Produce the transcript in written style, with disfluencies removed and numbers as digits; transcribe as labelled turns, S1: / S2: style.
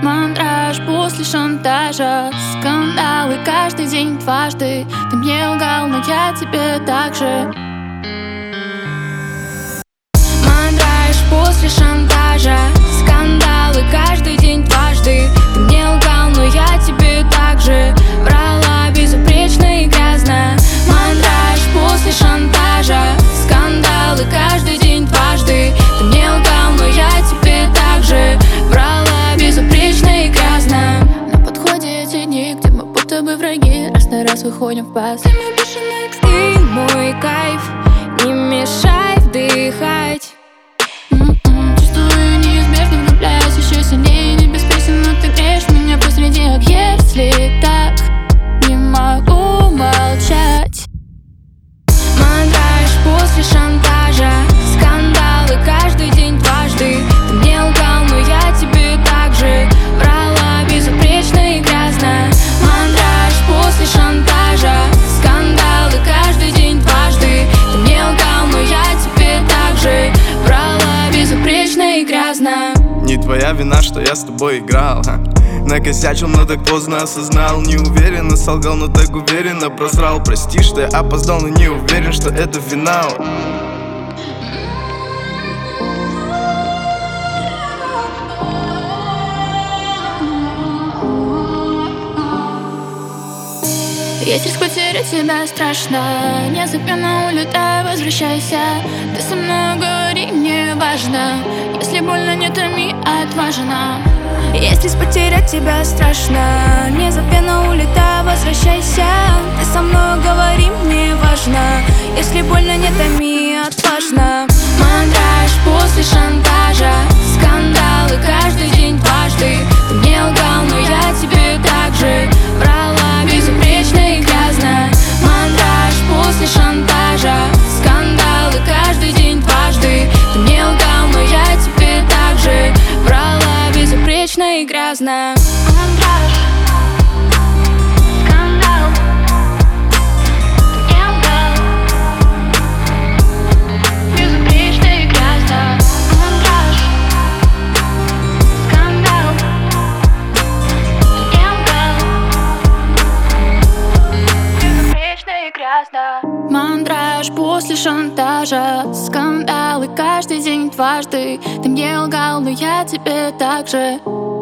S1: Мандраж после шантажа, скандалы каждый день дважды. Ты мне лгал, но я тебе так же. Мандраж после шантажа, скандалы каждый день дважды. Ты мне лгал, но я тебе так же. Врала безупречно и грязно. Мандраж после шантажа, скандалы каждый день дважды. Ты мне лгал, но я тебе так же. Врала безупречно и грязно. На подходе эти дни, где мы будто бы враги. Раз на раз выходим в пас. Ты мой бешеный экстрим, мой кайф. Не мешай вдыхать. Чувствую неизбежно, влюбляюсь еще сильнее. Не без песен, но ты греешь меня посреди. Если так, не могу молчать. Мандраж после шантажа, скандалы каждый день дважды. Ты мне лгал, но я тебе так же. Врала безупречно и грязно. Мандраж после шантажа, скандалы каждый день дважды. Ты мне лгал, но я тебе так же. Врала безупречно и грязно.
S2: Не твоя вина, что я с тобой играл, накосячил, но так поздно осознал. Неуверенно солгал, но так уверенно просрал. Прости, что я опоздал, но не уверен, что это финал.
S1: Есть риск потерять тебя страшно. Не запьяна, улетай, возвращайся. Ты со мной говори, мне важно. Если больно, не томи, отважена. Есть риск потерять тебя страшно. Не запьяна, улетай, возвращайся. Ты со мной говори, мне важно. Если больно, не томи, отважна. Мандраж после шантажа, скандалы каждый день дважды. Ты мне лгал, но я тебе так же. Врала безупречно и грязно. Мандраж после шантажа, скандалы каждый день дважды. Ты мне лгал, но я тебе так же. Врала безупречно и грязно. Мандраж, скандал. Ты мне лгал, безупречно и грязно. Мандраж, скандал. Ты мне лгал, безупречно и грязно. Мандраж после шантажа, скандалы каждый день дважды. Ты мне лгал, но я тебе так же.